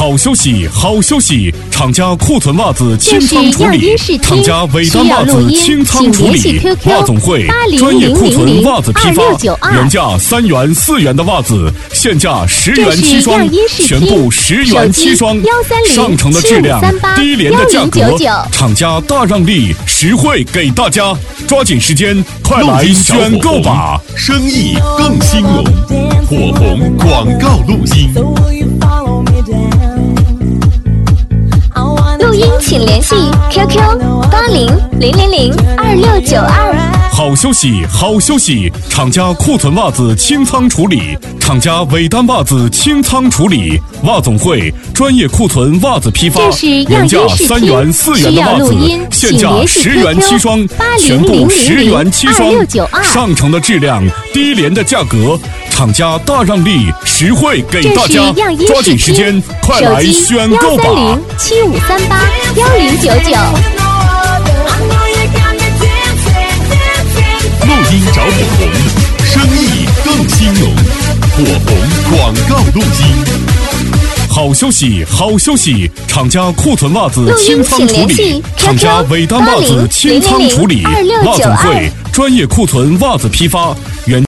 好消息，好消息！厂家库存袜子清仓处理，厂家尾单袜子清仓处理。袜总会专业库存袜子批发，原价3元、4元的袜子，现价10元7双，全部10元7双，上乘的质量，低廉的价格，厂家大让利，实惠给大家，抓紧时间，快来选购吧！ 生意更兴隆，火红广告录音。 录音请联系 QQ8000022692。 好消息，好消息！厂家库存袜子清仓处理，厂家尾单袜子清仓处理。袜总会专业库存袜子批发，原价3元、4元的袜子，现价10元7双，全部10元7双，上乘的质量，低廉的价格，厂家大让利，实惠给大家，抓紧时间，快来选购吧 ！13075381099。 录音找火红，生意更兴隆，火红广告录音。 好消息，好消息！厂家库存袜子清仓处理，厂家尾单袜子清仓处理。袜总会专业库存袜子批发，